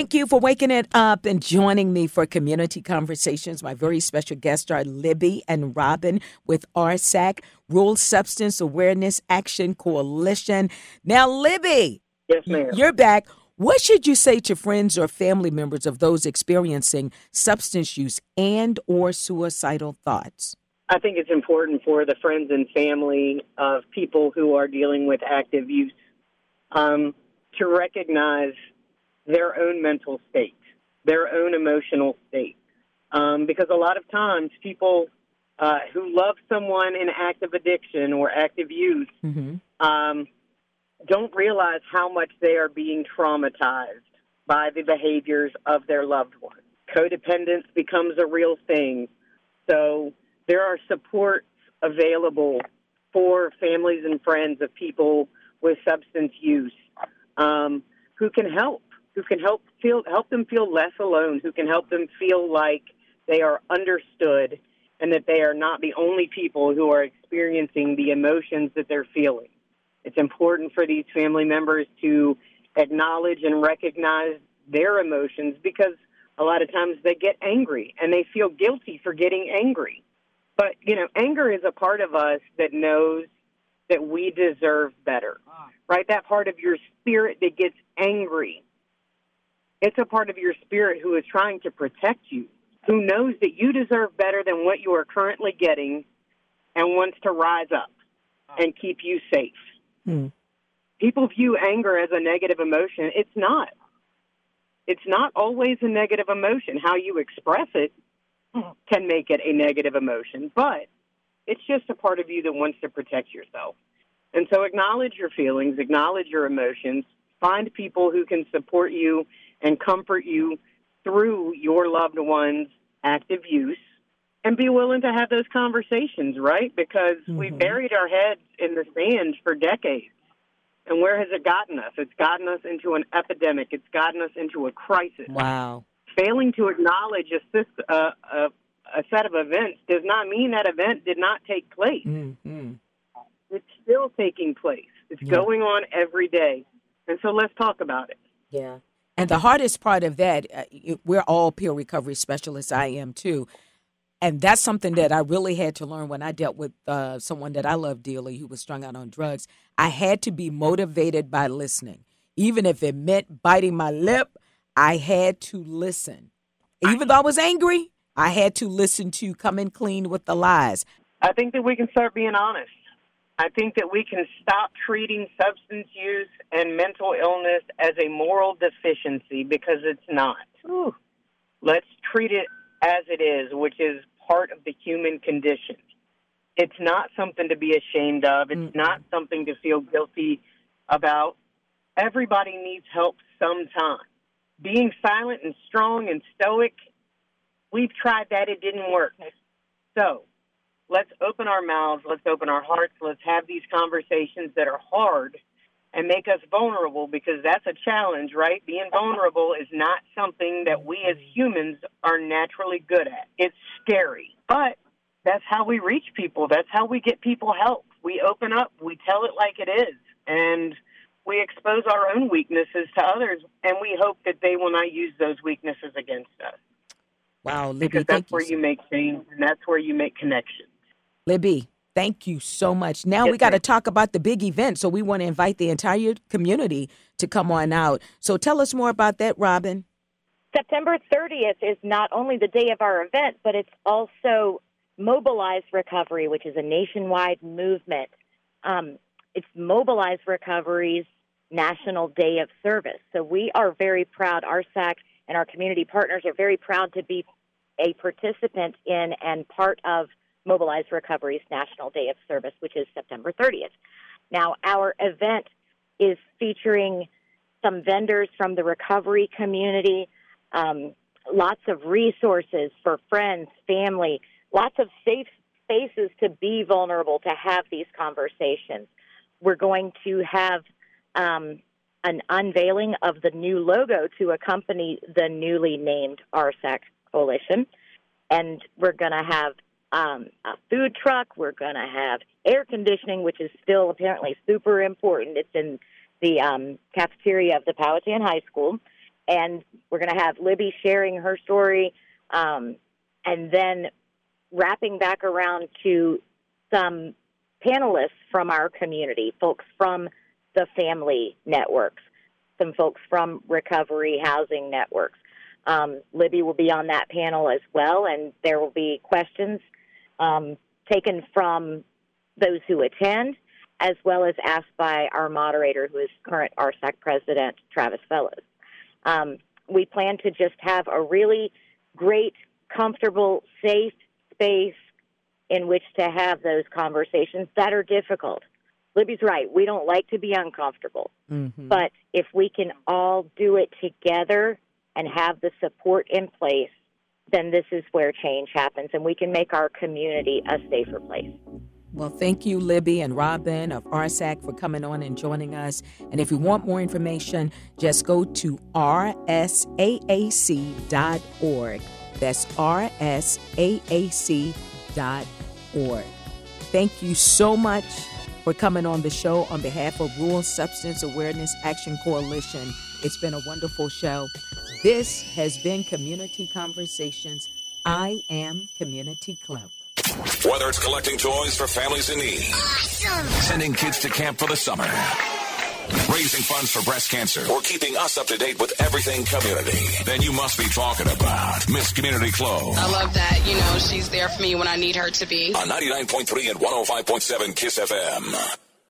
Thank you for waking it up and joining me for Community Conversations. My very special guests are Libby and Robin with RSAC, Rural Substance Awareness Action Coalition. Now, Libby, Yes, ma'am. you're back. What should you say to friends or family members of those experiencing substance use and or suicidal thoughts? I think it's important for the friends and family of people who are dealing with active use to recognize their own mental state, their own emotional state. Because a lot of times people who love someone in active addiction or active use don't realize how much they are being traumatized by the behaviors of their loved ones. Codependence becomes a real thing. So there are supports available for families and friends of people with substance use who can help them feel less alone, who can help them feel like they are understood and that they are not the only people who are experiencing the emotions that they're feeling. It's important for these family members to acknowledge and recognize their emotions because a lot of times they get angry and they feel guilty for getting angry. But, anger is a part of us that knows that we deserve better, right? That part of your spirit that gets angry. It's a part of your spirit who is trying to protect you, who knows that you deserve better than what you are currently getting and wants to rise up and keep you safe. People view anger as a negative emotion. It's not. It's not always a negative emotion. How you express it can make it a negative emotion, but it's just a part of you that wants to protect yourself. And so acknowledge your feelings, acknowledge your emotions, find people who can support you and comfort you through your loved one's active use, and be willing to have those conversations, right? Because we buried our heads in the sand for decades. And where has it gotten us? It's gotten us into an epidemic. It's gotten us into a crisis. Wow. Failing to acknowledge a set of events does not mean that event did not take place. It's still taking place. It's going on every day. And so let's talk about it. Yeah. And the hardest part of that, we're all peer recovery specialists. I am too. And that's something that I really had to learn when I dealt with someone that I love dearly who was strung out on drugs. I had to be motivated by listening. Even if it meant biting my lip, I had to listen. Even though I was angry, I had to listen to coming clean with the lies. I think that we can start being honest. I think that we can stop treating substance use and mental illness as a moral deficiency because it's not. Let's treat it as it is, which is part of the human condition. It's not something to be ashamed of. It's not something to feel guilty about. Everybody needs help sometime. Being silent and strong and stoic, we've tried that. It didn't work. So let's open our mouths. Let's open our hearts. Let's have these conversations that are hard and make us vulnerable, because that's a challenge, right? Being vulnerable is not something that we as humans are naturally good at. It's scary, but that's how we reach people. That's how we get people help. We open up, we tell it like it is, and we expose our own weaknesses to others, and we hope that they will not use those weaknesses against us. Wow, Libby, because that's where you make change, and that's where you make connections. Libby, thank you so much. Now we got to talk about the big event, so we want to invite the entire community to come on out. So tell us more about that, Robin. September 30th is not only the day of our event, but it's also Mobilize Recovery, which is a nationwide movement. It's Mobilize Recovery's National Day of Service. So we are very proud, RSAC and our community partners are very proud to be a participant in and part of Mobilize Recovery's National Day of Service, which is September 30th. Now, our event is featuring some vendors from the recovery community, lots of resources for friends, family, lots of safe spaces to be vulnerable, to have these conversations. We're going to have an unveiling of the new logo to accompany the newly named RSAC Coalition, and we're going to have a food truck. We're going to have air conditioning, which is still apparently super important. It's in the cafeteria of the Powhatan High School. And we're going to have Libby sharing her story, and then wrapping back around to some panelists from our community, folks from the family networks, some folks from recovery housing networks. Libby will be on that panel as well, and there will be questions taken from those who attend, as well as asked by our moderator, who is current RSAC president, Travis Fellows. We plan to just have a really great, comfortable, safe space in which to have those conversations that are difficult. Libby's right. We don't like to be uncomfortable. Mm-hmm. But if we can all do it together and have the support in place, then this is where change happens, and we can make our community a safer place. Well, thank you, Libby and Robin of RSAC, for coming on and joining us. And if you want more information, just go to rsaac.org. That's rsaac.org. Thank you so much for coming on the show on behalf of Rural Substance Awareness Action Coalition. It's been a wonderful show. This has been Community Conversations. I am Community Club. Whether it's collecting toys for families in need, sending kids to camp for the summer, raising funds for breast cancer, or keeping us up to date with everything community, then you must be talking about Miss Community Club. I love that, she's there for me when I need her to be. On 99.3 and 105.7 KISS FM.